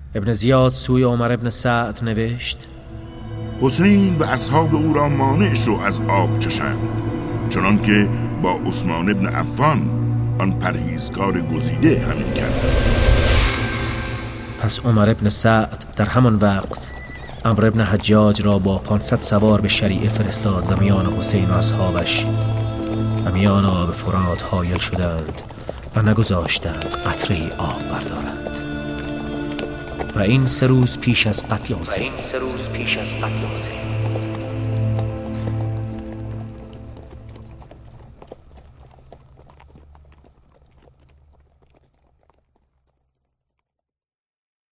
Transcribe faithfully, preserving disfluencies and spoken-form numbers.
ابن زیاد سوی عمر ابن سعد نوشت: حسین و اصحاب او را مانع شو از آب چشند، چنان که با عثمان ابن عفان آن پرهیزکار گزیده همین کرد. پس عمر ابن سعد در همان وقت عمرو ابن حجاج را با پانصد سوار به شریعه فرستاد و میان حسین و اصحابش و میان آب فرات حایل شدند و نگذاشتند قطره آب بردارند. و این سه روز پیش از قتل حسین